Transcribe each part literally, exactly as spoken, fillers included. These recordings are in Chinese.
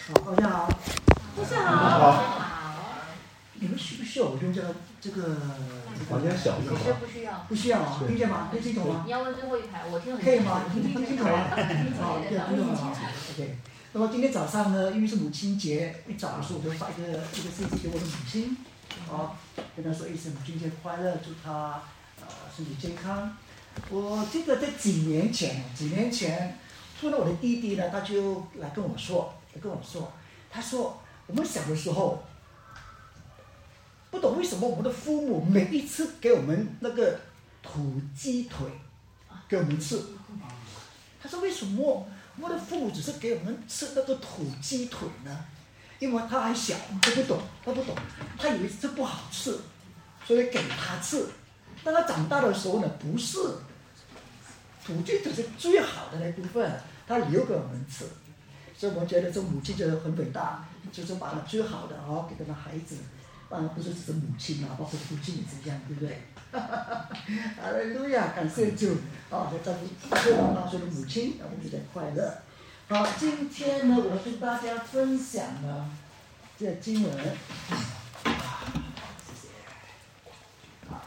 好，大家好， 大家好，好。 你们需不需要我用这个这个？ 房间小是吧？ 其实不需要。 不需要啊，听见吗？听清楚吗？ 你要问最后一排，我听很可以吗？听听清楚吗？ 好， 听清楚吗 ？OK。那么今天早上呢，因为是母亲节，一早的时候我就发一个一个信息给我的母亲，啊，跟她说一声母亲节快乐，祝她呃身体健康。我记得在几年前，几年前，突然我的弟弟呢，他就来跟我说，来跟我说，他说我们小的时候，不懂为什么我们的父母每一次给我们那个土鸡腿给我们吃，他说为什么我的父母只是给我们吃那个土鸡腿呢？因为他还小，他不懂，他不懂，他以为这不好吃，所以给他吃。当他长大的时候呢，不是土鸡腿是最好的那部分，他留给我们吃。所以我觉得这母亲觉得很伟大，就是把最好的啊给他的孩子。当然不是只是母亲啊，包括父亲也是一样，对不对？哈利路亚，感谢主啊！在照顾所有当时的母亲，我们就在快乐。好，今天呢，我要跟大家分享呢这经文。谢谢。好，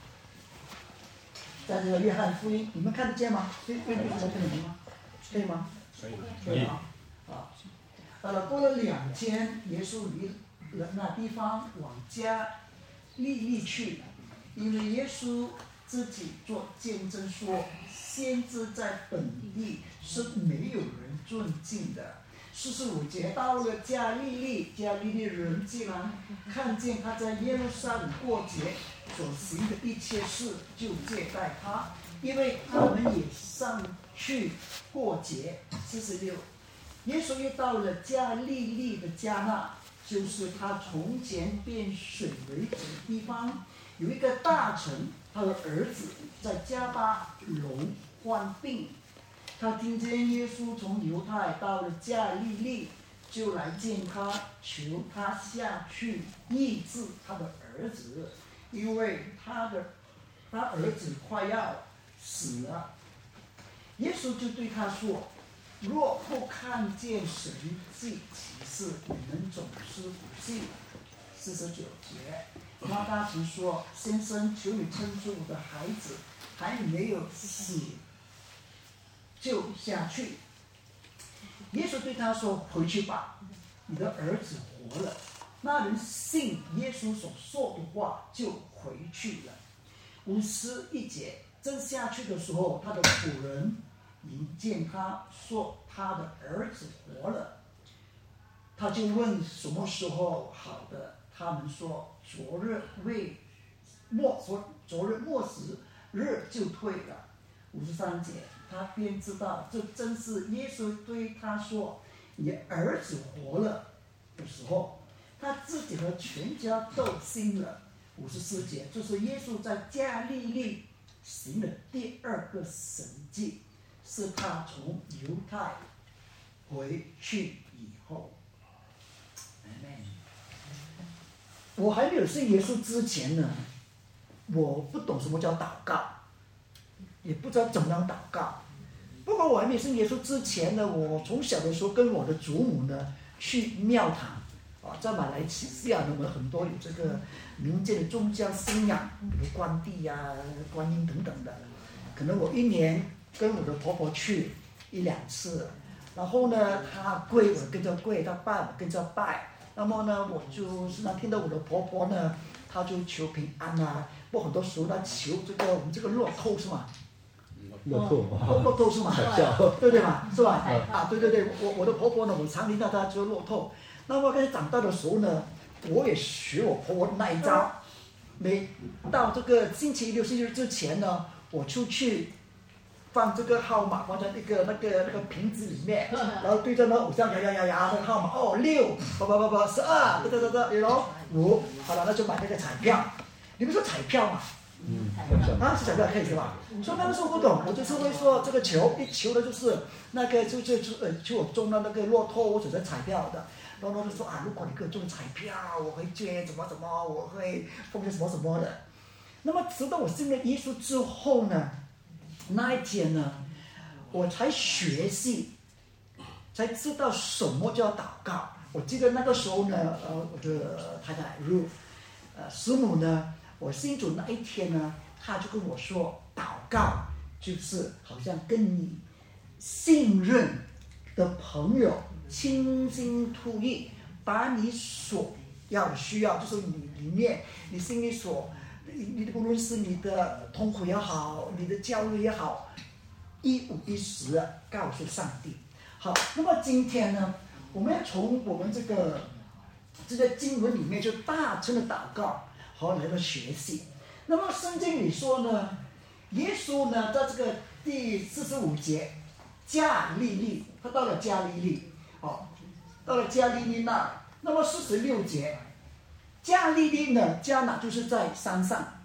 在这个约翰福音，你们看得见吗？约约翰福音吗？可以吗？ 可以。 可以啊。啊，到了过了两天，耶稣离了那地方，往加利利去，因为耶稣自己做见证说，先知在本地是没有人尊敬的。四十五节，到了加利利，加利利人既然看见他在耶路撒冷过节所行的一切事，就接待他，因为他们也上去过节。四十六，耶稣又到了加利利的迦纳，就是他从前变水为酒的地方，有一个大臣，他的儿子在加巴隆患病。他听见耶稣从犹太到了加利利，就来见他，求他下去医治他的儿子，因为他的他儿子快要死了。耶稣就对他说，若不看见神迹奇事，你们总是不信。四十九节，马大曾说，先生，求你撑住我的孩子，还没有死就下去。耶稣对他说，回去吧，你的儿子活了。那人信耶稣所说的话，就回去了。五十一节，正下去的时候，他的仆人迎见他，说他的儿子活了。他就问什么时候好的，他们说昨日未末说昨日末时日就退了。五十三节，他便知道这正是耶稣对他说你儿子活了的时候，他自己和全家都信了。五十四节，这是耶稣在加利利行的第二个神迹，是他从犹太回去以后。我还没有信耶稣之前呢，我不懂什么叫祷告，也不知道怎么样祷告。不过我还没信耶稣之前呢，我从小的时候跟我的祖母呢去庙堂啊，在马来西亚呢，我们很多有这个民间的宗教信仰，比如关帝啊、观音等等的。可能我一年跟我的婆婆去一两次，然后呢，她跪我跟着跪，她拜我跟着拜。那么呢，我就时常听到我的婆婆呢，她就求平安啊，不过很多时候她求这个我们这个乐透是吗？ 乐透嘛， 乐透是吗？对对嘛，是吧？啊，对对对，我我的婆婆呢，我常听到她说乐透。那么开始长大的时候呢，我也学我婆婆的那一招，每到这个星期六、星期日之前呢，我出去放这个号码，放在那个那个那个瓶子里面，然后对着那偶像呀呀呀呀那个号码，哦六，八八八八十二，对对对对，然后五，好了，那就买那个彩票。你们说彩票嘛？ 嗯， 啊，是彩票可以是吧？所以那个时候不懂，我就是会说这个球一球的就是那个就就就呃就我中了那个骆驼或者是彩票的，然后就说啊，如果你给我中彩票，我会捐怎么怎么，我会奉献什么什么的。那么直到我信了耶稣之后呢，那一天呢，我才学习才知道什么叫祷告。我记得那个时候呢，呃，我的太太 Ruth， 呃，师母呢，我信主那一天呢，她就跟我说，祷告就是好像跟你信任的朋友倾心吐意，把你所要的需要，就是你里面你心里所，你无论是你的痛苦也好，你的焦虑也好，一五一十的告诉上帝。好，那么今天呢，我们要从我们这个这个经文里面就大乘的祷告好来到学习。那么圣经里说呢，耶稣呢在这个第四十五节加利利，他到了加利利，哦，到了加利利那，那么四十六节，加利利呢，加哪就是在山上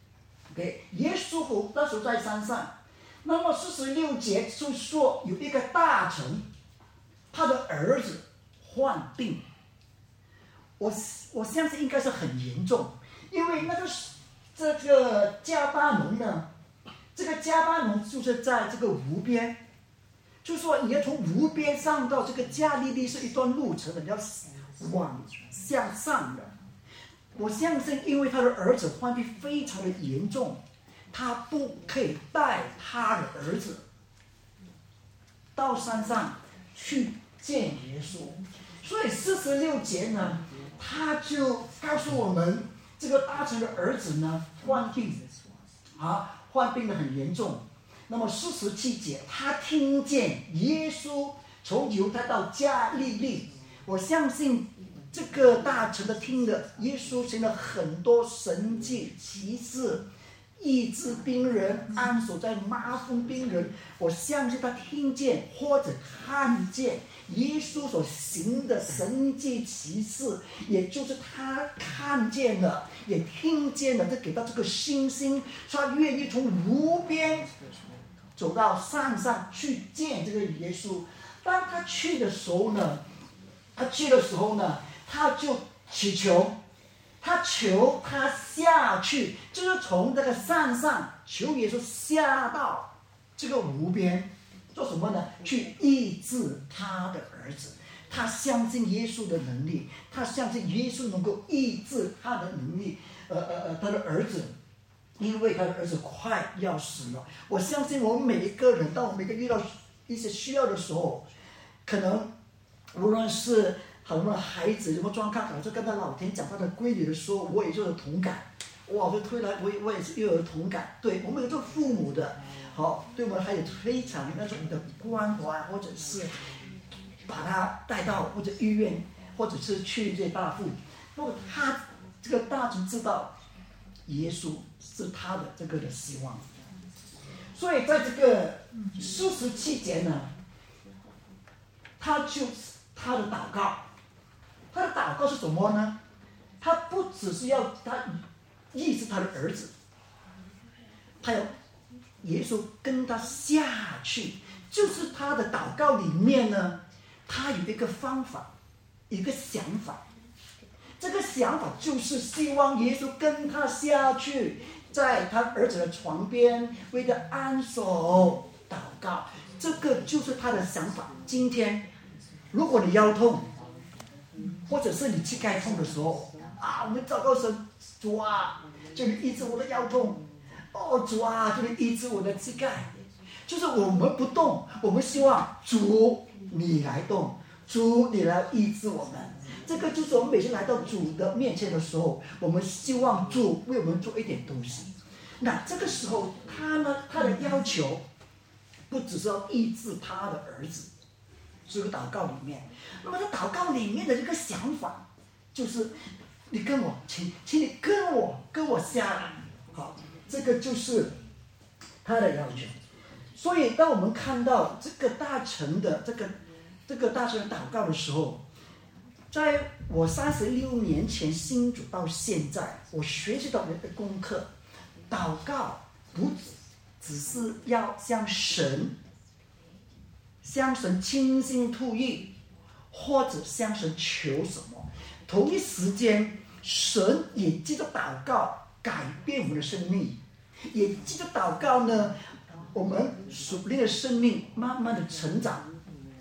，OK， 耶稣和那时候在山上。那么四十六节就说有一个大臣，他的儿子患病，我我相信应该是很严重，因为那个这个加巴农呢，这个加巴农就是在这个湖边，就说你要从湖边上到这个加利利是一段路程的，你要往向上的。我相信，因为他的儿子患病非常的严重，他不可以带他的儿子到山上去见耶稣，所以四十六节呢，他就告诉我们，这个大臣的儿子呢患病，啊，患病的很严重。那么四十七节，他听见耶稣从犹太到加利利，我相信这个大臣的听的耶稣行了很多神迹奇事，医治病人，安守在麻风病人，我相信他听见或者看见耶稣所行的神迹奇事，也就是他看见了也听见了，这给到这个信心，他愿意从湖边走到山上去见这个耶稣。当他去的时候呢，他去的时候呢，他就祈求，他求他下去，就是从这个山上求耶稣下到这个湖边，做什么呢？去医治他的儿子。他相信耶稣的能力，他相信耶稣能够医治他的能力，呃呃呃，他的儿子，因为他的儿子快要死了。我相信我们每一个人，当我们每个遇到一些需要的时候，可能无论是好多孩子有什么状况，好像跟他老天讲他的规律的时候，我也就有同感。哇，我就推来，我也我也是又有同感。对我们有做父母的，好，对我们还有非常那种的关怀，或者是把他带到或者医院，或者是去这大妇。那么他这个大臣知道耶稣是他的这个的希望，所以在这个四十七节呢，他就他的祷告，他的祷告是什么呢？他不只是要他医治他的儿子，他要耶稣跟他下去，就是他的祷告里面呢，他有一个方法，一个想法。这个想法就是希望耶稣跟他下去，在他儿子的床边为他安守祷告，这个就是他的想法。今天如果你腰痛，或者是你膝盖痛的时候啊，我们祷告神，主啊，求你医治我的腰痛，哦，主啊，求你医治我的膝盖。就是我们不动，我们希望主你来动，主你来医治我们。这个就是我们每次来到主的面前的时候，我们希望主为我们做一点东西。那这个时候他呢，他的要求不只是要医治他的儿子，这个祷告里面，那么在祷告里面的这个想法就是你跟我请请你跟我跟我下来，好，这个就是他的要求。所以当我们看到这个大臣的这个这个大臣的祷告的时候，在我三十六年前信主到现在，我学习到的一个功课，祷告不只是要向神向神倾心吐意，或者向神求什么，同一时间神也借着祷告改变我们的生命，也借着祷告呢，我们属灵的生命慢慢的成长，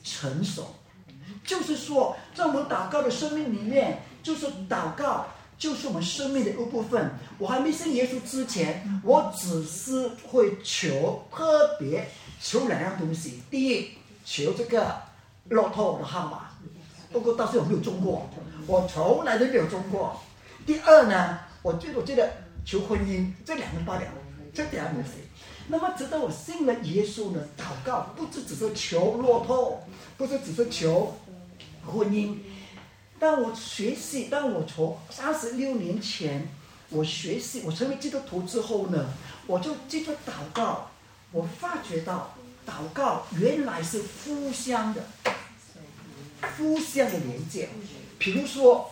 成熟。就是说，在我们祷告的生命里面，就是祷告就是我们生命的一部分。我还没信耶稣之前，我只是会求，特别求两样东西。第一，求这个乐透的号码，不过到时候我没有中过，我从来都没有中过。第二呢，我觉得我觉得求婚姻，这两个罢了，这两样东西。那么直到我信了耶稣呢，祷告不只只是求乐透，不是只是求婚姻。当我学习，当我从三十六年前我学习，我成为基督徒之后呢，我就记住祷告，我发觉到祷告原来是互相的，互相的连接。比如说，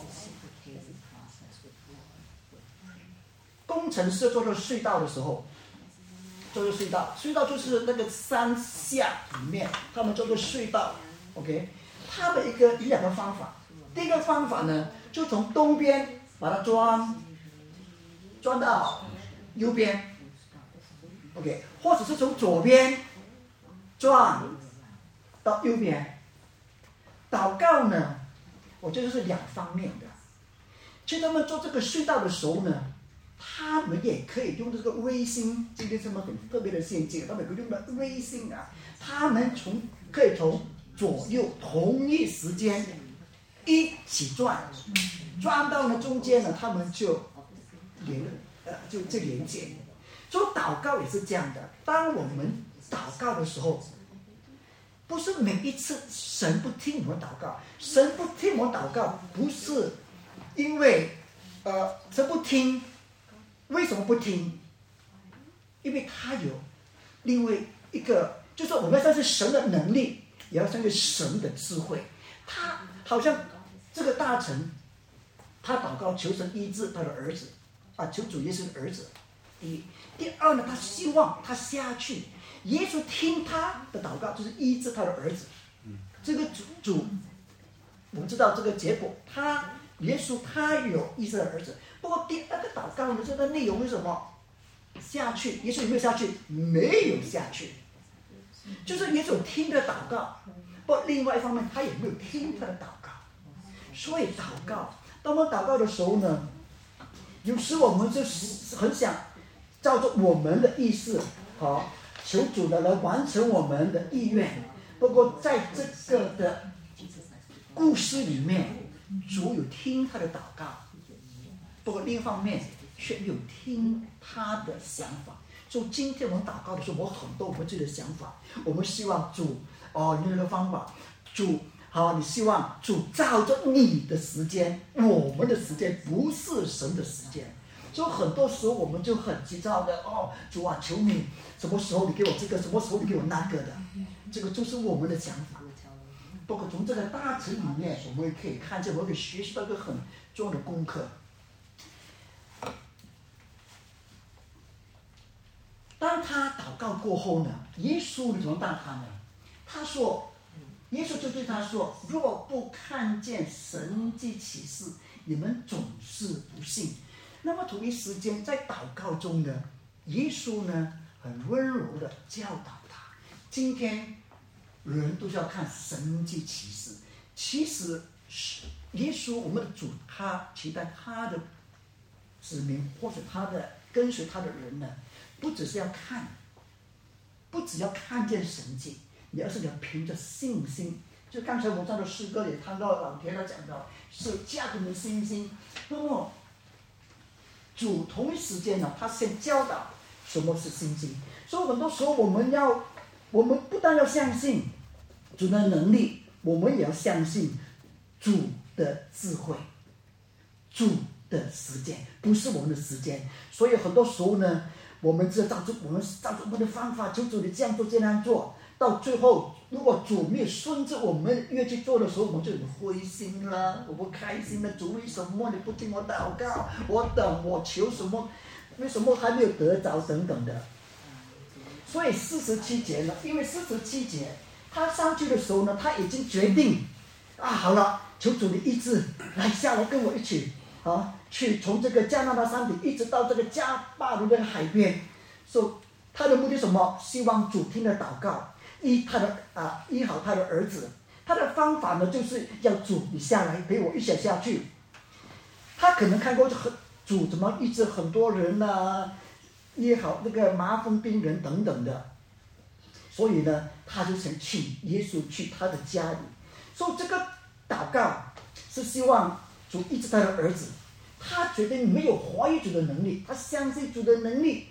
工程师做的隧道的时候，做的隧道，隧道就是那个山下里面，他们做的隧道 ，OK， 他们一个有两个方法。第一个方法呢，就从东边把它钻，钻到右边 ，OK， 或者是从左边钻到右边。祷告呢，我觉得是两方面的。其实他们做这个隧道的时候呢，他们也可以用这个卫星，今天什么很特别的先进，他们可以用到卫星啊，他们从可以从左右同一时间一起转，转到了中间呢，他们就连呃就就连接。做祷告也是这样的，当我们祷告的时候，不是每一次神不听我们祷告，神不听我们祷告，不是因为呃神不听，为什么不听？因为他有另外一个，就是我们要相信神的能力，也要相信神的智慧。他好像这个大臣，他祷告求神医治他的儿子，啊，求主耶稣的儿子。第一，第二呢，他希望他下去，耶稣听他的祷告，就是医治他的儿子。这个主主，我们知道这个结果，他耶稣他有医治他的儿子。不过第二个祷告呢，这个内容是什么？下去，耶稣有没有下去？没有下去，就是耶稣听的祷告。不过另外一方面，他也没有听他的祷告。所以祷告，当我们祷告的时候呢，有时我们就很想照着我们的意思，好，求主的来完成我们的意愿。不过在这个的故事里面，主有听他的祷告，不过另一方面却有听他的想法。所以今天我们祷告的时候，我很多我们自己的想法，我们希望主哦用那个方法，主好，你希望主照着你的时间，我们的时间不是神的时间。所以很多时候我们就很急躁的哦，主啊，求你什么时候你给我这个，什么时候你给我那个的，这个就是我们的想法。不过从这个大臣里面，我们也可以看见，我们可以学习到一个很重要的功课。当他祷告过后呢，耶稣怎么办他呢？他说，耶稣就对他说：“若不看见神迹奇事，你们总是不信。”那么同一时间，在祷告中呢，耶稣呢很温柔的教导他。今天人都是要看神迹奇事，其实耶稣我们的主，他期待他的子民或者他的跟随他的人呢，不只是要看，不只要看见神迹，你而是你要凭着信心。就刚才我们唱的诗歌里看到老田他讲到，是加给你信心。那么主同一时间呢，他先教导什么是信心。所以很多时候我们要，我们不但要相信主的能力，我们也要相信主的智慧，主的时间不是我们的时间。所以很多时候呢，我们只照着我们照着我们的方法，求主你这样做这样做，到最后如果主没有顺着我们越去做的时候，我们就很灰心了，我不开心了。主为什么你不听我祷告？我等我求什么，为什么还没有得着等等的。所以四十七节呢，因为四十七节他上去的时候呢，他已经决定啊，好了，求主你医治，来下来跟我一起啊，去从这个加拿大山顶一直到这个加巴鲁的海边。所以他的目的是什么？希望主听的祷告，医他的啊医好他的儿子。 他的方法呢，就是要主你下来陪我一起下去。他可能看过很主怎么医治很多人啊，也好那个麻风病人等等的，所以呢，他就想请耶稣去他的家里。所以这个祷告是希望主医治他的儿子。他觉得没有怀疑主的能力，他相信主的能力，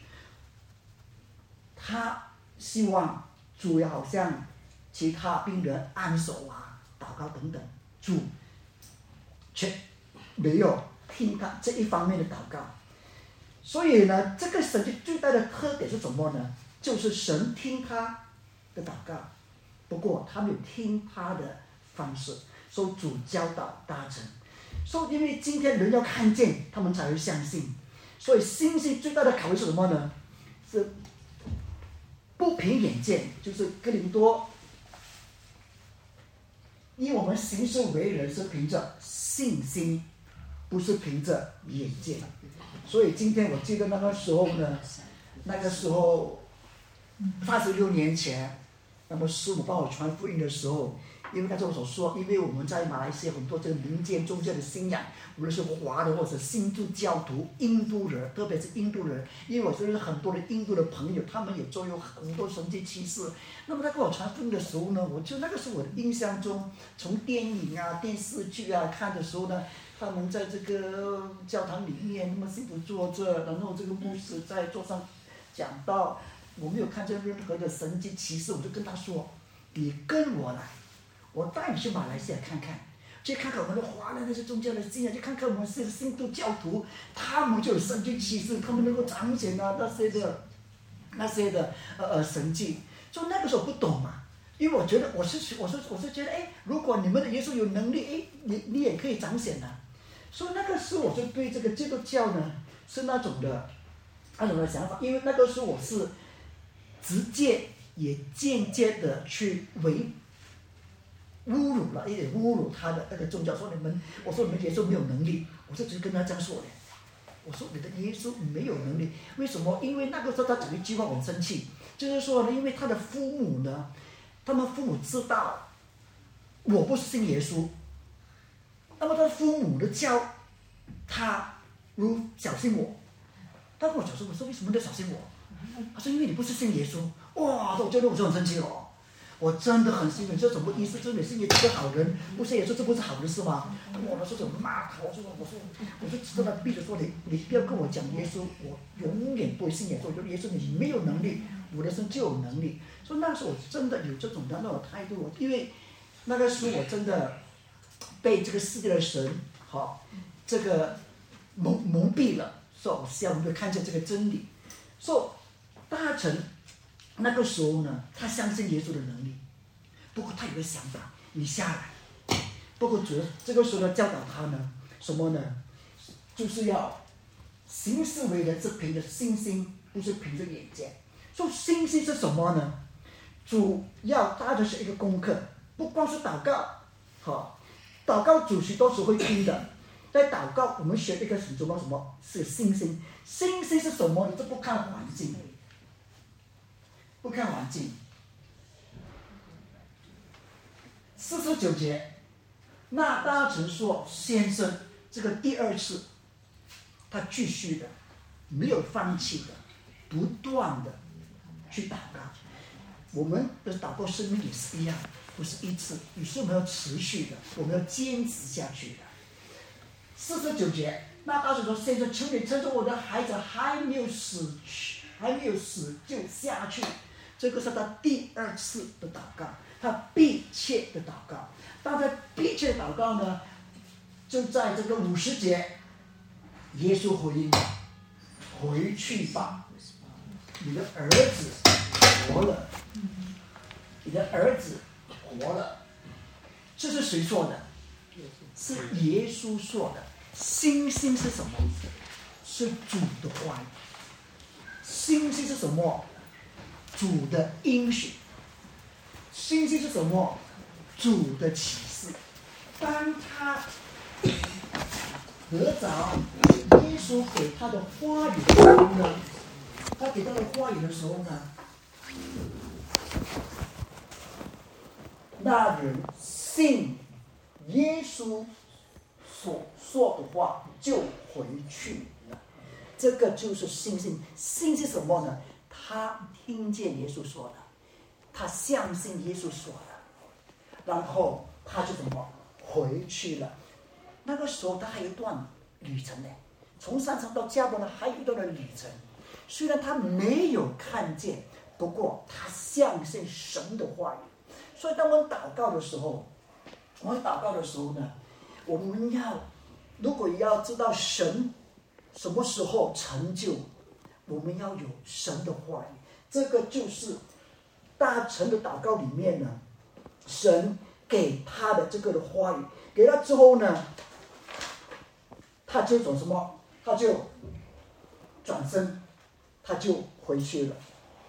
他希望主要好像其他病人按手啊、祷告等等，主却没有听他这一方面的祷告。所以呢，这个神迹最大的特点是什么呢？就是神听他的祷告，不过他没有听他的方式，所以主教导达成。所以因为今天人要看见，他们才会相信。所以信心最大的考验是什么呢？是不凭眼见，就是哥林多，因为我们行事为人是凭着信心，不是凭着眼见。所以今天我记得那个时候呢，那个时候三十六年前，那么师母帮我传福音的时候，因为刚才我所说，因为我们在马来西亚很多这个民间宗教的信仰，无论是华人或者新度教徒、印度人，特别是印度人，因为我认识很多的印度的朋友，他们也都有很多神迹奇事。那么他跟我传福音的时候呢，我就那个时候我的印象中，从电影啊、电视剧啊看的时候呢，他们在这个教堂里面，那么信徒坐着，然后这个牧师在桌上讲道，我没有看见任何的神迹奇事，我就跟他说：“你跟我来。”我带你去马来西亚看看，去看看我们的华人那些宗教的信仰，去看看我们这些新度教徒，他们就有神迹奇事，他们能够彰显啊那些的那些的呃呃神迹。就那个时候不懂嘛，因为我觉得我是我是我是觉得哎，如果你们的耶稣有能力，哎，你你也可以彰显的、啊。所以那个时候我就对这个基督教呢是那种的那种的想法，因为那个时候我是直接也间接的去为。侮辱了，一点侮辱他的那个宗教，说你们，我说你们耶稣没有能力，我就直接跟他这样说的，我说你的耶稣没有能力，为什么？因为那个时候他讲一句话我很生气，就是说呢，因为他的父母呢，他们父母知道我不是信耶稣，那么他的父母的教他如小心我，他跟我讲说，我说为什么要小心我？他说因为你不是信耶稣，哇，我觉得我就很生气了。我真的很兴奋，这什么意思？就是你是耶稣是好人，不是耶稣，这不是好人是吗？我那时候就骂他，我说我说我就指着他闭着说你你不要跟我讲耶稣，我永远不会信耶稣。我觉得耶稣你没有能力，我的神就有能力。所以那时候我真的有这种的那种态度，因为那个时候我真的被这个世界的神好这个蒙蒙蔽了，所以我希望我们看见这个真理。所以大臣。那个时候呢，他相信耶稣的能力，不过他有个想法，你下来。不过主这个时候呢，教导他呢，什么呢？就是要行事为人是凭着信心，不是凭着眼见。所以信心是什么呢？主要大家是一个功课，不光是祷告，好，祷告主许多时会听的。在祷告，我们学一个什么什么是信心？信心是什么？你就不看环境。不看环境。四十九节，那大臣说：“先生，这个第二次，他继续的，没有放弃的，不断的去祷告。我们的祷告生命也是一样，不是一次，也是我们要持续的，我们要坚持下去的。”四十九节，那大臣说：“先生，求你趁着我的孩子还没有死去，还没有死就下去。”这个是他第二次的祷告，他迫切的祷告。当他迫切的祷告呢，就在这个五十节，耶稣回应：“回去吧，你的儿子活了，你的儿子活了。”这是谁说的？是耶稣说的。信心是什么？是主的话语。信心是什么？主的应许。信心是什么？主的启示。当他得着耶稣给他的话语的时候呢，他给他的话语的时候呢，那人信耶稣所说的话就回去了。这个就是信心。信是什么呢？他听见耶稣说的，他相信耶稣说的，然后他就怎么回去了。那个时候他还有一段旅程呢，从山上到加伯呢还有一段的旅程。虽然他没有看见，不过他相信神的话语。所以当我们祷告的时候，我们祷告的时候呢，我们要如果要知道神什么时候成就，我们要有神的话语。这个就是大成的祷告里面呢，神给他的这个的话语，给他之后呢，他就走什么？他就转身，他就回去了。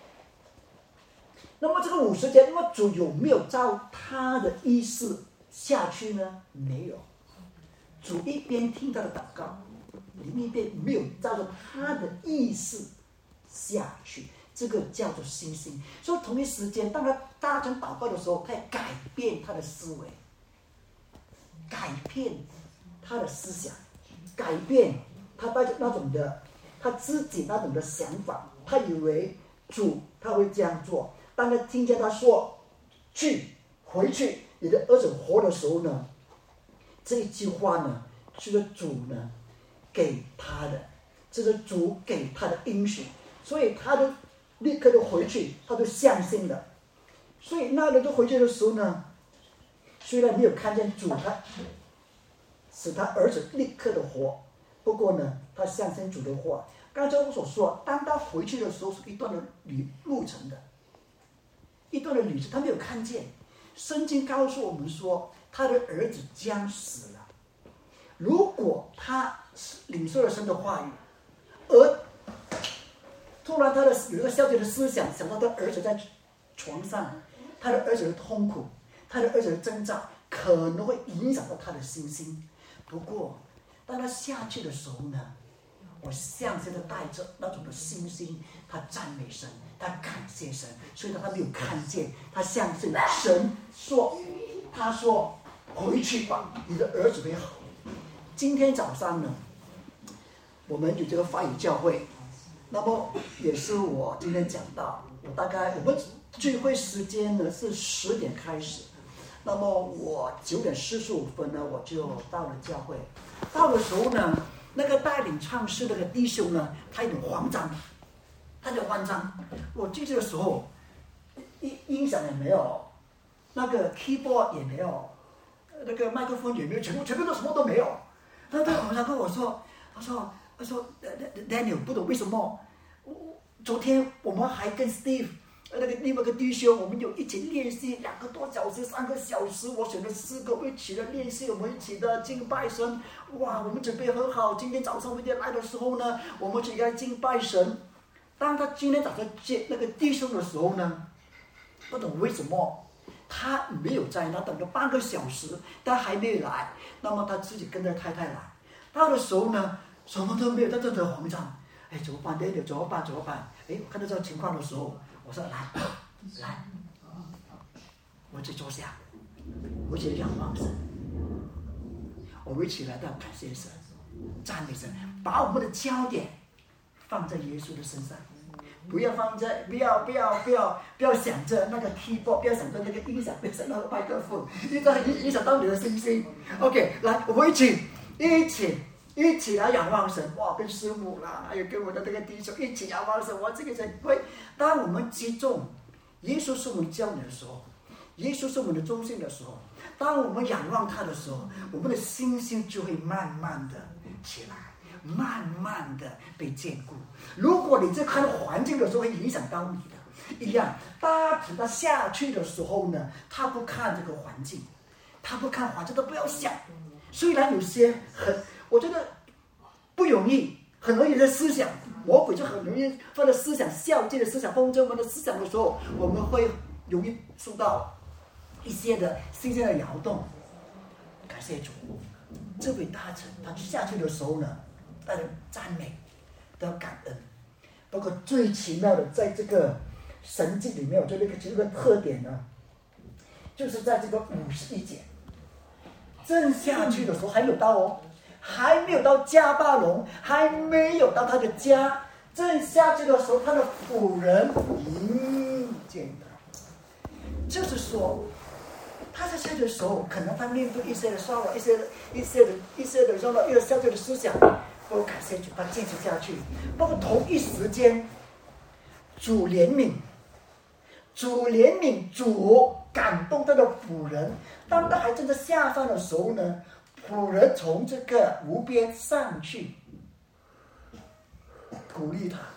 那么这个五十天，那么主有没有照他的意思下去呢？没有。主一边听他的祷告，另一边没有照着他的意思下去，这个叫做信心。所以同一时间，当他大声祷告的时候，他也改变他的思维，改变他的思想，改变他带着那种的他自己那种的想法。他以为主他会这样做，当他听见他说去回去，你的儿子活的时候呢，这一句话呢，就是主呢给他的，这是主给他的应许，所以他就立刻就回去，他就相信了。所以那人就回去的时候呢，虽然没有看见主他使他儿子立刻的活，不过呢，他相信主的话。刚才我所说，当他回去的时候是一段的旅路程的，一段的旅程，他没有看见。圣经告诉我们说，他的儿子将死了。如果他领受了神的话语，而突然他的有一个消极的思想，想到他儿子在床上，他的儿子的痛苦，他的儿子的挣扎，可能会影响到他的信心。不过当他下去的时候呢，我相信他带着那种的信心，他赞美神，他感谢神。所以他没有看见，他相信神说，他说回去吧，你的儿子会好。今天早上呢，我们有这个法语教会，那么也是我今天讲到，我大概我们聚会时间呢是十点开始，那么我九点四十五分呢我就到了教会。到的时候呢，那个带领唱诗那个弟兄呢，他有点慌张，他有点慌张。我进去的时候，音音响也没有，那个 keyboard 也没有，那个麦克风也没有，全部全部都什么都没有。他他好像跟我说，他说他说 Daniel 不懂为什么，昨天我们还跟 Steve 那个另外一个弟兄，我们有一起练习两个多小时、三个小时，我选了四个一起的练习，我们一起的敬拜神。哇，我们准备很好。今天早上我们来的时候呢，我们就该敬拜神。当他今天早上接那个弟兄的时候呢，不懂为什么他没有在那，等了半个小时，他还没有来。那么他自己跟着太太来，到的时候呢，什么都没有，他真的慌张。哎，怎么办？对对，怎么办？怎么办？哎，我看到这个情况的时候，我说来来，我去坐下，我去仰望神，我们一起来到感谢神、赞美神，把我们的焦点放在耶稣的身上。不要放在，不要不要不要不要想着那个 keyboard， 不要想着那个音响，不要想着那个麦克风，因为影影响到你的信心。OK， 来，我们一起一起一起来仰望神。哇，跟师母啦，还有跟我的这个弟兄一起仰望神。哇，这个神会，当我们集中，耶稣是我们焦点的时候，耶稣是我们的中心的时候，当我们仰望他的时候，我们的信心就会慢慢的起来。慢慢的被坚固。如果你在看环境的时候会影响到你的，一样，大体他下去的时候呢，他不看这个环境，他不看环境，都不要想。虽然有些很，我觉得不容易，很容易的思想，魔鬼就很容易放在思想消极的思想、风筝们的思想的时候，我们会容易受到一些的心线的摇动。感谢主，这位大臣他下去的时候呢，带着赞美的感恩。包括最奇妙的，在这个神迹里面，我觉得一个其中的特点呢，就是在这个五十一节， 正下去的时候还没有到哦，还没有到迦巴龙，还没有到他的家，正下去的时候，他的仆人迎见他。就是说，他在下去的时候，可能他面对一些的骚扰，一些的、一些的、一些的这种又消极的思想，不感谢主，他坚持下去。包括同一时间，主怜悯，主怜悯，主感动他的仆人。当他还正在下山的时候呢，仆人从这个湖边上去，鼓励他，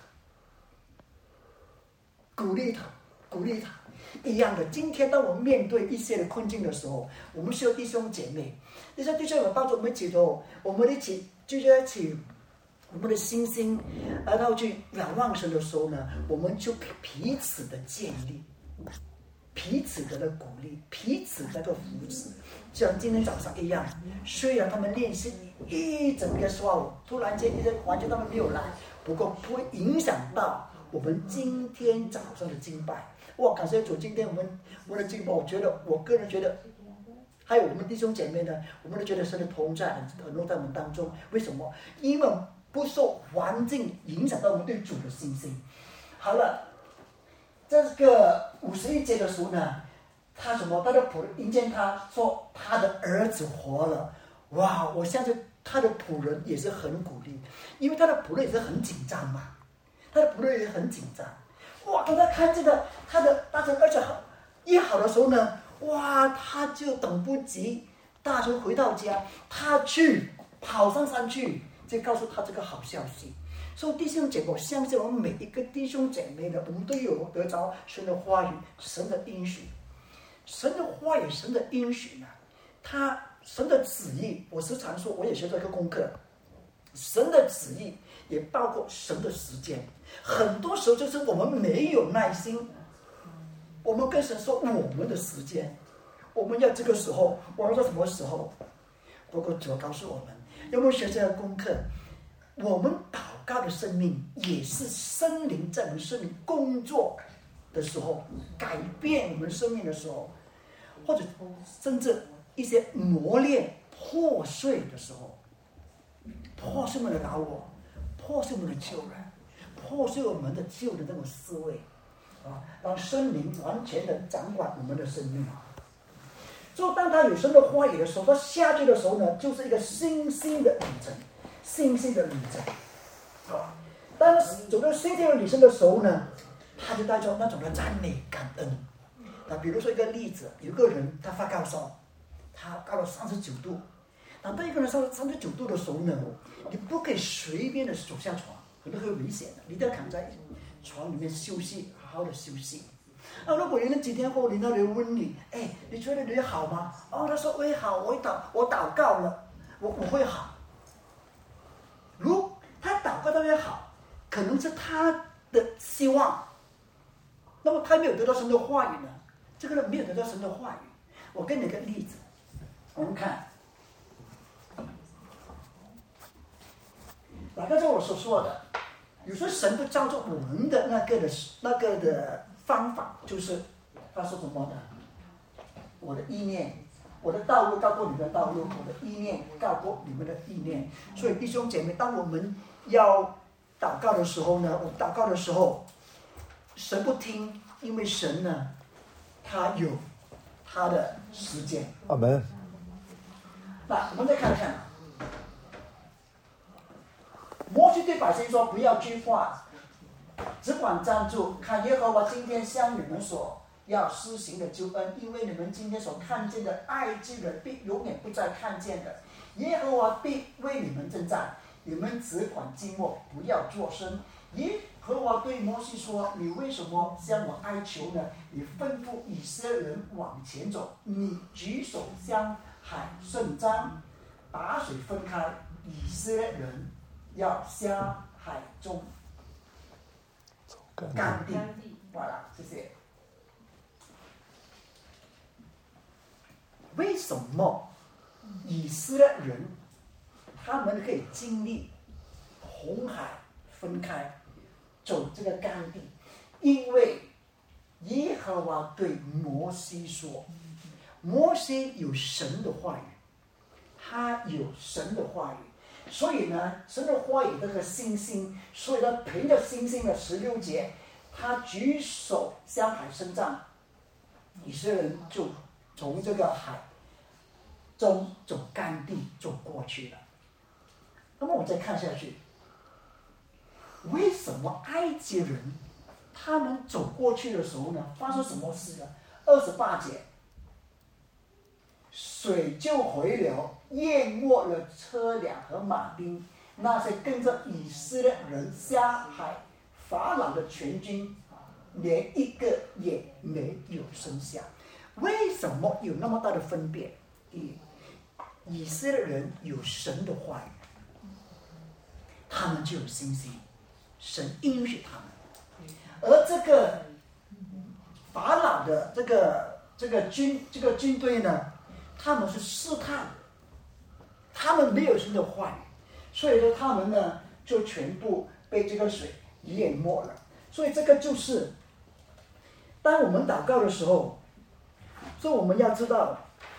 鼓励他，鼓励他。一样的，今天当我们面对一些的困境的时候，我们需要弟兄姐妹，弟兄弟兄们帮助我们一起头，我们一起聚在一起，我们的心心，然后去仰望神的时候呢，我们就彼此的建立，彼此的鼓励，彼此的扶持，就像今天早上一样。虽然他们练习一整个下午，突然间一些环节他们没有来，不过不会影响到我们今天早上的敬拜。哇，感谢主！今天我们我们的敬拜，我觉得我个人觉得，还有我们弟兄姐妹呢，我们都觉得神的同在很多在我们当中。为什么？因为不受环境影响到我们对主的信心。好了，这个五十一节的时候呢，他什么？他的仆人迎见他说他的儿子活了。哇！我相信他的仆人也是很鼓励，因为他的仆人也是很紧张嘛，他的仆人也很紧张。哇！当他看这个他的大臣儿子好一好的时候呢，哇，他就等不及，大臣回到家，他去跑上山去，就告诉他这个好消息。所以弟兄姐妹，我相信我们每一个弟兄姐妹的，我们都有得着神的话语，神的应许，神的话语，神的应许呢，他神的旨意，我时常说，我也学这个功课，神的旨意也包括神的时间。很多时候就是我们没有耐心，我们跟神说我们的时间，我们要这个时候，我们说什么时候？不过主告诉我们，有没有学这个功课？我们祷告的生命也是圣灵在我们生命工作的时候，改变我们生命的时候，或者甚至一些磨练破碎的时候，破碎我们的老我，破碎我们的旧人，破碎我们的旧的那种思维啊，让圣灵完全的掌管我们的生命。所以当他有神的话语的时候，他下去的时候呢，就是一个新兴的旅程，新兴的旅程啊。当走到新兴的旅程的时候呢，他就带着那种的赞美感恩。那比如说一个例子，有个人他发高烧，他高了三十九度。当一个人烧了三十九度的时候呢，你不可以随便的走下床，很多很危险的，你都要躺在床里面休息，好好的休息。啊，如果有人几天后，你那人问你，哎，你觉得你好吗？哦，他说我会好，我会祷，我祷告了，我我会好。如他祷告他会好，可能是他的希望。那么他没有得到神的话语呢？这个人没有得到神的话语。我给你个例子，我们看。哪个是我所说的？有时候神不照着我们的那个的那个的方法，就是他说什么呢？我的意念，我的道路高过你的道路，我的意念高过你们的意念。所以弟兄姐妹，当我们要祷告的时候呢，我祷告的时候，神不听，因为神呢，他有他的时间。 阿门。 那我们再看看。摩西对百姓说：“不要惧怕，只管站住，看耶和华今天向你们所要施行的救恩，因为你们今天所看见的埃及人必永远不再看见的。耶和华必为你们征战，你们只管静默，不要作声。”耶和华对摩西说：“你为什么向我哀求呢？你吩咐以色列人往前走，你举手向海伸张，把水分开，以色列人要下海中干地。”好了，谢谢。为什么以色列人他们可以经历红海分开，走这个干地？因为耶和华对摩西说，摩西有神的话语， 他有神的话语，所以呢，神的话语这个星星，所以呢，凭着星星的十六节，他举手向海伸杖，以色列人就从这个海中走干地走过去了。那么我再看下去，为什么埃及人他们走过去的时候呢，发生什么事呢？二十八节，水就回流，淹没了车辆和马兵，那些跟着以色列人下海，法老的全军连一个也没有剩下。为什么有那么大的分别？以以色列人有神的话语，他们就有信心，神应许他们。而这个法老的这个这个军这个军队呢，他们是试探，他们没有神的话语，所以说他们呢就全部被这个水淹没了。所以这个就是当我们祷告的时候，所以我们要知道，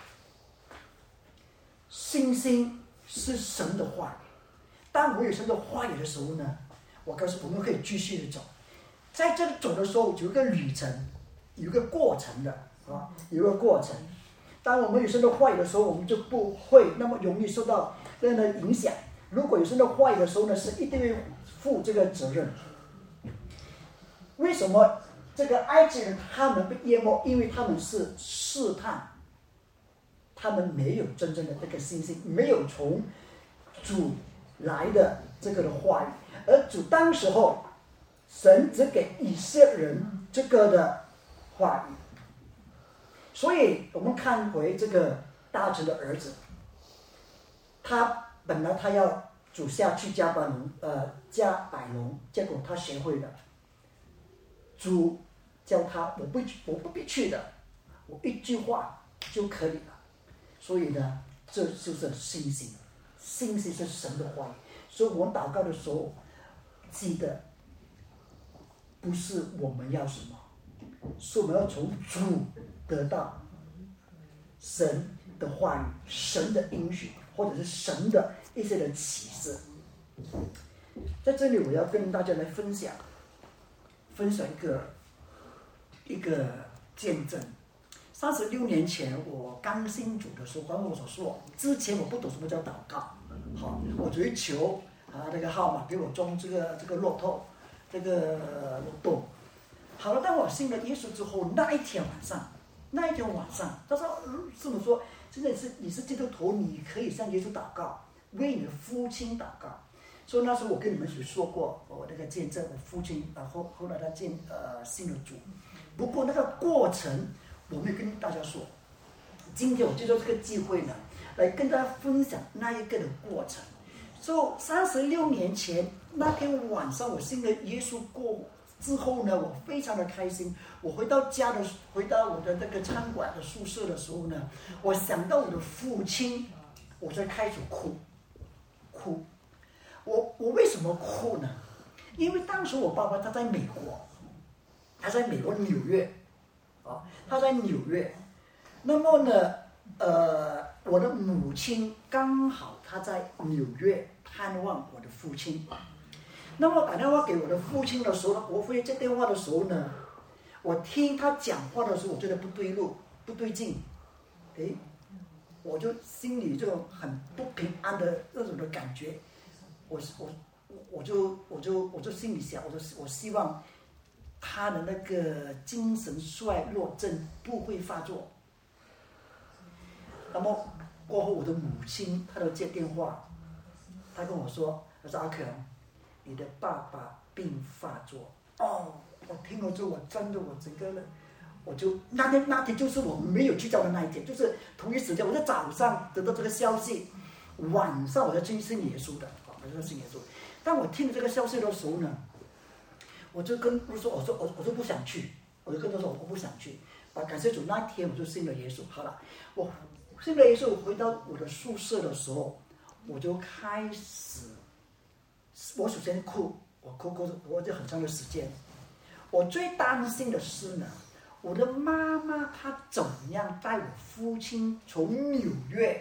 信心是神的话语。当我有神的话语的时候呢，我告诉我们可以继续的走。在这里走的时候，有一个旅程，有一个过程的啊，有一个过程。当我们有神的话语的时候，我们就不会那么容易受到这样的影响。如果有神的话语的时候呢，是一定会负这个责任。为什么这个埃及人他们被淹没？因为他们是试探，他们没有真正的这个信心，没有从主来的这个的话语，而主当时候神只给以色列人这个的话语。所以我们看回这个大臣的儿子，他本来他要主下去加百农，呃，加百农，结果他学会了，主教他我不我不必去的，我一句话就可以了。所以呢，这就是信心，信心是神的话语。所以我们祷告的时候，记得不是我们要什么，是我们要从主得到神的话语、神的应许，或者是神的一些的启示。在这里我要跟大家来分享分享一个一个见证。三十六年前我刚信主的时候，刚我所说，之前我不懂什么叫祷告，好，我只会求啊这个号码给我中这个这个骆驼，这个骆驼。好了，当我信了耶稣之后，那一天晚上，那一天晚上，他说师母说，现在是你是基督徒，你可以向耶稣祷告，为你的父亲祷告。所以那时候我跟你们有说过，我那个见证我父亲，然后后来他见呃信了主。不过那个过程我没有跟大家说，今天我就说这个机会呢，来跟大家分享那一个的过程。所以三十六年前那天晚上，我信了耶稣过之后呢，我非常的开心。我回到家的，回到我的那个餐馆的宿舍的时候呢，我想到我的父亲，我就开始哭，哭。我我为什么哭呢？因为当时我爸爸他在美国，他在美国纽约，啊，他在纽约。那么呢，呃，我的母亲刚好他在纽约探望我的父亲。那么打电话给我的父亲的时候呢，我父亲接电话的时候呢，我听他讲话的时候，我觉得不对路，不对劲，诶，我就心里这种很不平安的那种的感觉。我我我就我就我就心里想，我就我希望他的那个精神衰弱症不会发作。那么过后，我的母亲她都接电话，她跟我说：“她说阿肯，你的爸爸病发作。”哦，我听了之后，我真的我整个人，我就那天那天就是我没有去教的那一天，就是同一时间，我在早上得到这个消息，晚上我才去信耶稣的。我就信耶稣。当我听这个消息的时候呢，我就跟我说：“我说我我说不想去。”我就跟他说：“我不想去。”啊，感谢主，那天我就信了耶稣。好了，我信了耶稣，我回到我的宿舍的时候，我就开始，我首先哭，我哭哭我就很长的时间。我最担心的是呢，我的妈妈她怎样带我父亲从纽约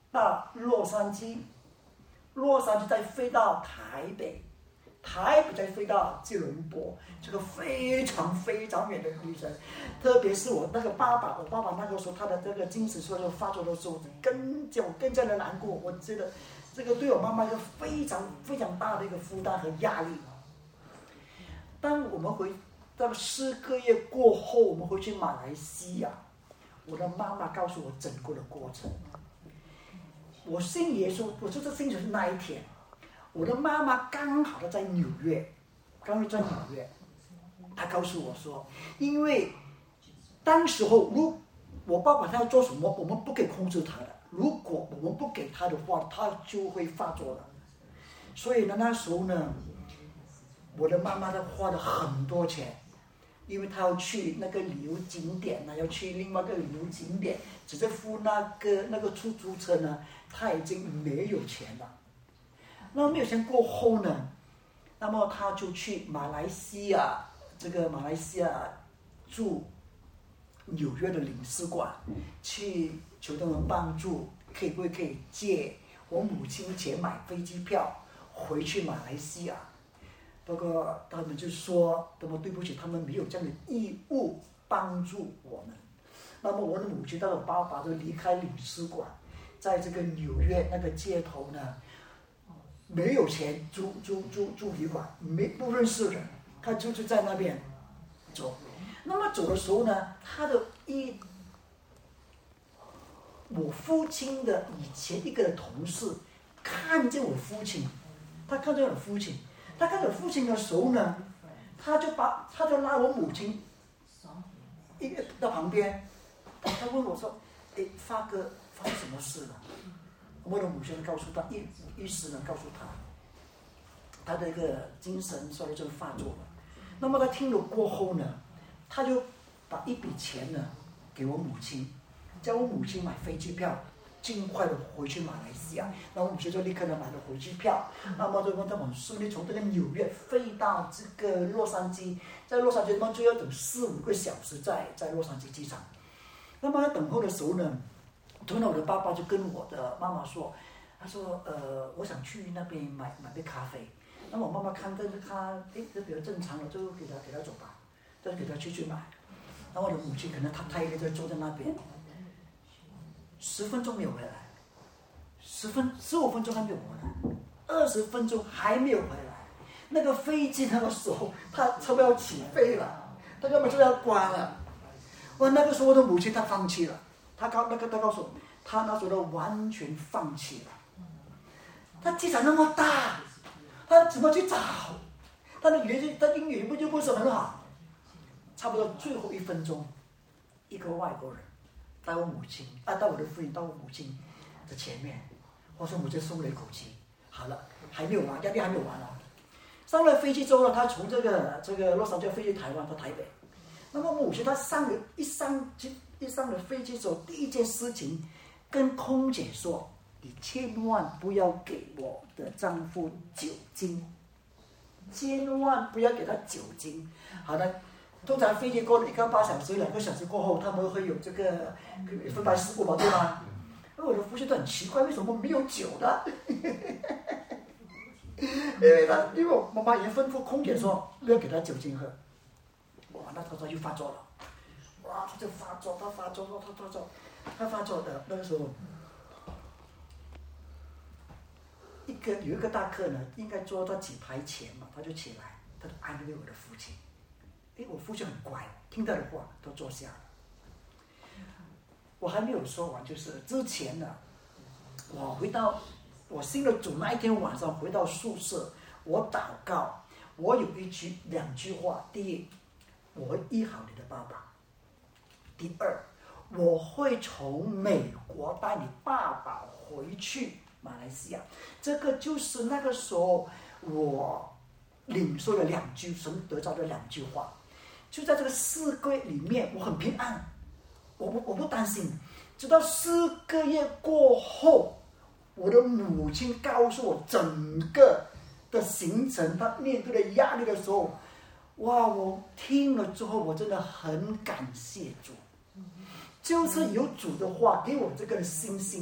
到洛杉矶，洛杉矶再飞到台北，台北再飞到吉隆坡，这个非常非常远的旅程。特别是我那个爸爸，我爸爸那个时候他的这个精神衰弱发作的时候，更加更加的难过。我觉得这个对我妈妈一个非常非常大的一个负担和压力。当我们回到四个月过后，我们回去马来西亚，我的妈妈告诉我整个的过程。我信耶稣，我就是信耶稣那一天，我的妈妈刚好在纽约，刚好在纽约，她告诉我说，因为当时候如我爸爸他要做什么，我们不可以控制他的，如果我们不给他的话，他就会发作的。所以呢，那时候呢，我的妈妈她花了很多钱，因为她要去那个旅游景点呢，要去另外一个旅游景点，只是付那个那个出租车呢，她已经没有钱了。那没有钱过后呢，那么她就去马来西亚，这个马来西亚驻纽约的领事馆，去求他们帮助，可以不可以借我母亲钱买飞机票回去马来西亚。不过他们就说，那么对不起，他们没有这样的义务帮助我们。那么我的母亲到了爸爸就离开领事馆，在这个纽约那个街头呢，没有钱租租租租旅馆，没不认识人，他就是在那边走。那么走的时候呢，他的一我父亲的以前一个同事看见我父亲，他看见我父亲。他看到父亲的时候呢，他就把他就拉我母亲一个到旁边，他问我说：“哎，发哥，发生什么事了？”我的母亲告诉他，意意思呢告诉他，他的一个精神衰弱症发作了。那么他听了过后呢，他就把一笔钱呢给我母亲，叫我母亲买飞机票。尽快的回去马来西亚，那我母亲就立刻的买了回机票，那么就他们顺利从这个纽约飞到这个洛杉矶，在洛杉矶那么就要等四五个小时在在洛杉矶机场。那么在等候的时候呢，突然我的爸爸就跟我的妈妈说，他说呃我想去那边买买杯咖啡。那么我妈妈看着他，哎这比较正常了，就给他给他走吧，就给他去去买。然后我的母亲可能她她一个人坐在那边。十分钟没有回来，十分十五分钟还没有回来，二十分钟还没有回来。那个飞机那个时候，它差不多要起飞了，它根本就要关了。我那个时候我的母亲她放弃了，她告那个她告诉我，她那时候完全放弃了。她机场那么大，她怎么去找？她的语言，她英语不就不是很好。差不多最后一分钟，一个外国人。带我母亲啊，带我的父亲到我母亲的前面，我说母亲松了一口气，好了，还没有完，压力还没有完啊。上了飞机之后呢，他从这个这个洛杉矶飞去台湾到台北。那么母亲她上了一上一上了飞机之后，第一件事情跟空姐说：“你千万不要给我的丈夫酒精，千万不要给他酒精。”好的。通常飞机过了一个八小时、两个小时过后，他们会有这个分班事故嘛，对吗？而我的父亲都很奇怪，为什么没有酒的？因为他，因为我妈妈也吩咐空姐说不要给他酒精喝。哇，那他就发作了，哇，他就发作，他发作，他发作，他发作的那个时候，一个有一个大客呢，应该坐到几排前嘛，他就起来，他就安慰我的父亲。哎，我父亲很乖，听他的话都坐下了。我还没有说完，就是之前呢，我回到我信了主那一天晚上回到宿舍，我祷告，我有一句两句话：第一，我会医好你的爸爸；第二，我会从美国带你爸爸回去马来西亚。这个就是那个时候我领受了两句神得着的两句话。就在这个四个月里面，我很平安，我不我不担心。直到四个月过后，我的母亲告诉我整个的行程，她面对的压力的时候，哇！我听了之后，我真的很感谢主，就是有主的话给我这个信心，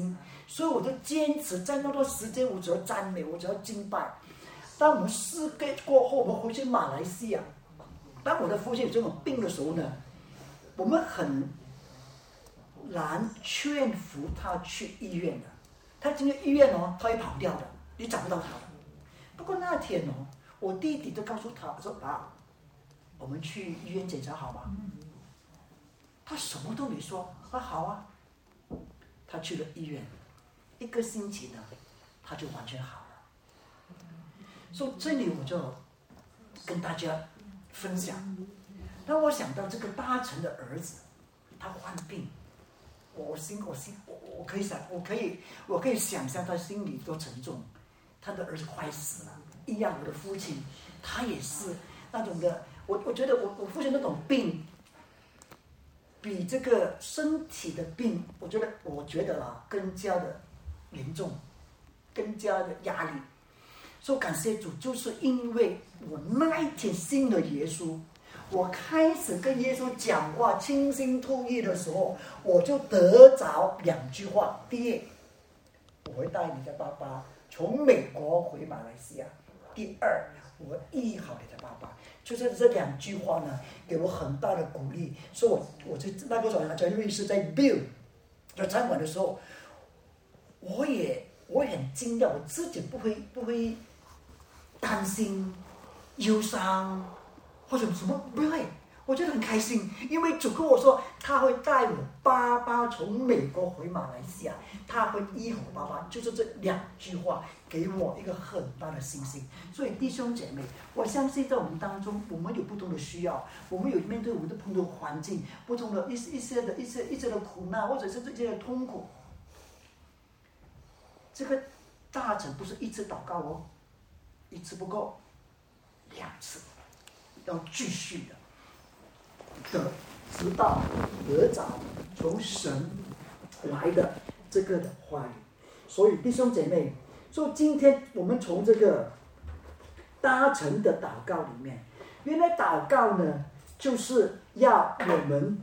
所以我就坚持在那段时间，我只要赞美，我只要敬拜。当我们四个月过后，我们回去马来西亚，当我的父亲有这种病的时候呢，我们很难劝服他去医院的。他进去医院哦，他会跑掉的，你找不到他的。不过那天哦，我弟弟就告诉他说：“爸，我们去医院检查好吗？”他什么都没说，啊好啊。他去了医院，一个星期呢，他就完全好了。所以这里我就跟大家分享。当我想到这个大臣的儿子，他患病，我心我心我我可以想，我可以我可以想象他心里多沉重。他的儿子快死了，一样我的父亲，他也是那种的。我我觉得我我父亲那种病，比这个身体的病，我觉得我觉得啊更加的严重，更加的压力。所以感谢主，就是因为我那一天信了耶稣，我开始跟耶稣讲话，倾心吐意的时候，我就得着两句话：第一，我会带你的爸爸从美国回马来西亚；第二，我会医好你的爸爸。就是这两句话呢，给我很大的鼓励。所以我我在那个时候，在瑞士在 Bill 在餐馆的时候，我也我也很惊讶，我自己不会不会担心、忧伤或者什么，不会，我觉得很开心，因为主跟我说他会带我爸爸从美国回马来西亚，他会医好爸爸，就是这两句话给我一个很大的信心。所以弟兄姐妹，我相信在我们当中，我们有不同的需要，我们有面对我们的不同的环境，不同的一些一些的一些一些的苦难，或者是这些的痛苦。这个大臣不是一次祷告哦，一次不够，两次，要继续的，的直到得着从神来的这个的话语。所以弟兄姐妹，所以今天我们从这个大臣的祷告里面，原来祷告呢，就是要我们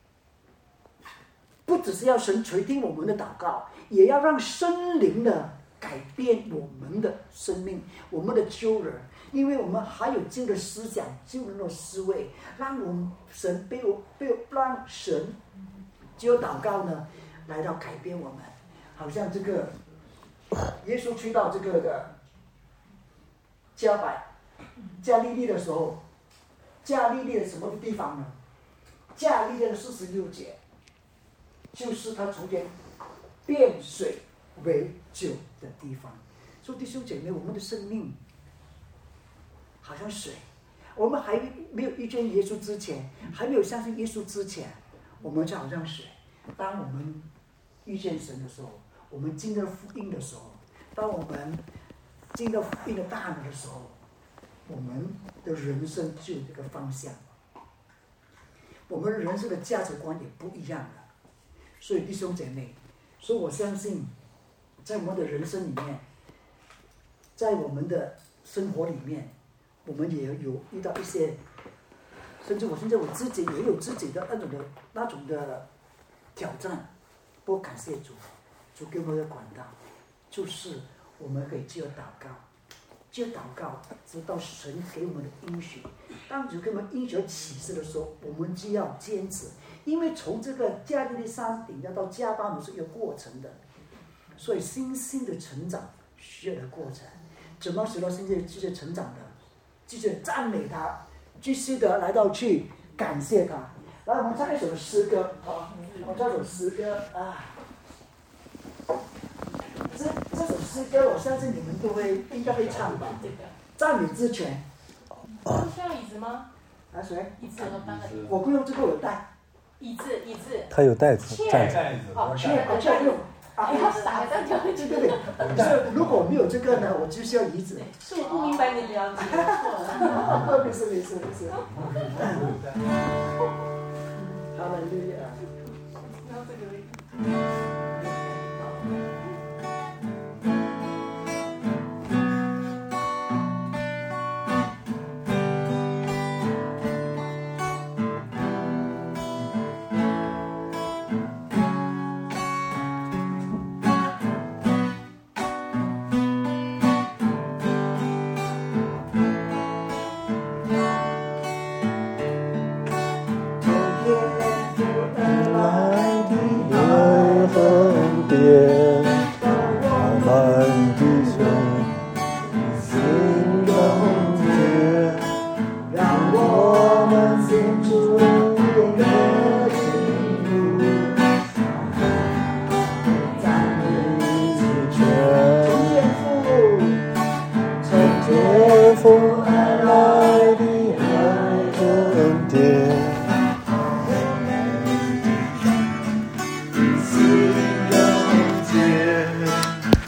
不只是要神垂听我们的祷告，也要让圣灵的改变我们的生命，我们的救人，因为我们还有旧的思想、旧人的思维，让我们神被我被我让神只有祷告呢来到改变我们。好像这个耶稣去到这个的加百加利利的时候，加利利的什么地方呢？加利利的四十六节，就是他从前变水为酒的地方。所以弟兄姐妹，我们的生命好像水，我们还没有遇见耶稣之前，还没有相信耶稣之前，我们就好像水。当我们遇见神的时候，我们进入福音的时候，当我们进入福音的大门的时候，我们的人生就有这个方向，我们人生的价值观也不一样了。所以弟兄姐妹，所以我相信在我们的人生里面，在我们的生活里面，我们也有遇到一些，甚至我现在我自己也有自己的那种的那种的挑战。不过感谢主，主给我们的管道就是我们可以只有祷告，只有祷告，直到神给我们的应许。当主给我们应许启示的时候，我们就要坚持，因为从这个加利利山顶要到加巴鲁是一个过程的，所以心性的成长需要的过程。怎么使到心性继续成长的？继续赞美他，继续的来到去感谢他。来，我们唱一首诗歌，好，我们唱首诗歌啊。这这首诗歌，我相信你们都会应该会唱吧？赞美之泉。 不需要椅子吗？ 啊，谁？ 椅子我搬了。 我不用这个，我带。 椅子，椅子。 他有袋子，站着。 哦， 这个这个用。啊， 你好傻，这样讲会对对对，就是如果没有这个呢，我就需要椅子。 是我不明白你的了解，错了。 没事没事没事。哈利路亚。 然后这个。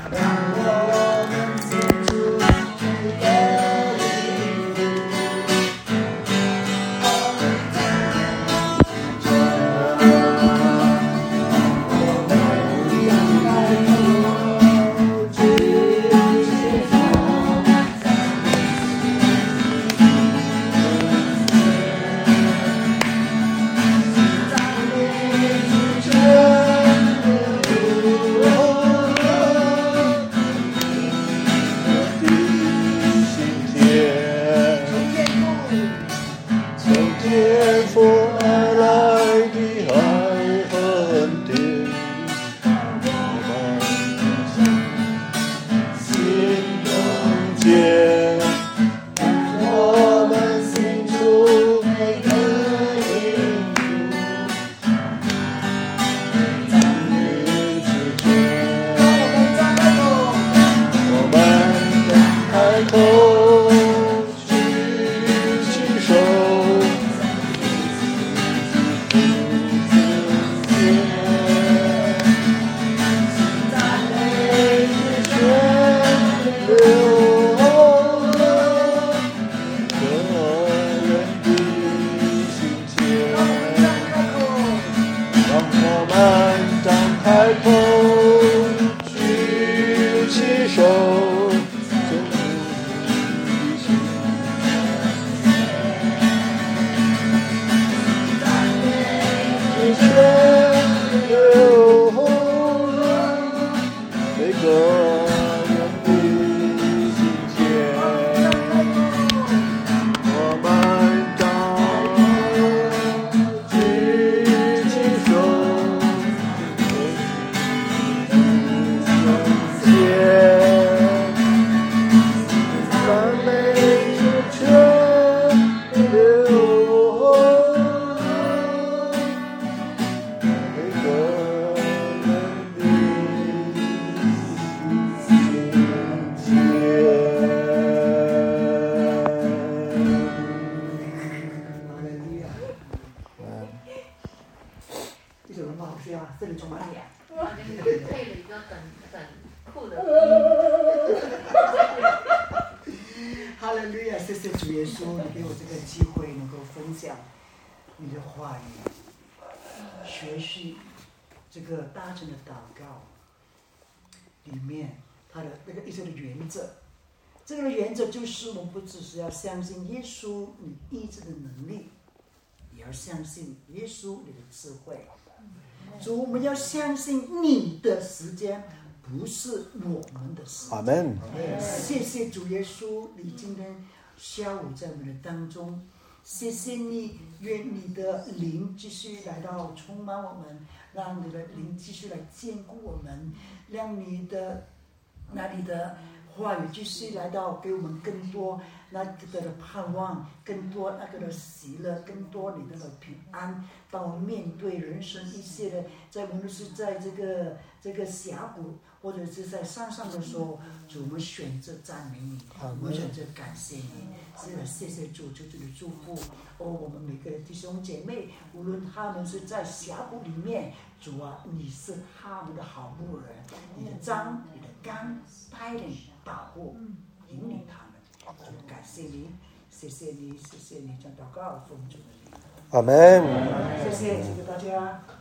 哈利路亚！谢谢主耶稣，你给我这个机会能够分享你的话语，学习这个大乘的祷告里面它的那个一些的原则。这个原则就是我们不只是要相信耶稣你医治的能力，也要相信耶稣你的智慧。主，我们要相信你的时间不是我们的时间。 阿门。 谢谢主耶稣，你今天下午在我们的当中，谢谢你，愿你的灵继续来到充满我们，让你的灵继续来坚固我们，让你的那里的话语继续来到给我们更多那个的盼望，更多那个的喜乐，更多你的平安。当我们面对人生一些的，在无论是在这个这个峡谷或者是在山上的时候，主，我们选择赞美你，我们选择感谢你。是的，谢谢主，求主的祝福。哦，我们每个弟兄姐妹，无论他们是在峡谷里面，主啊，你是他们的好牧人，你的杖、你的竿带领、保护、引领他们。主，感谢你，谢谢你，谢谢你，将祷告奉主的名。 阿门。 谢谢，谢谢大家。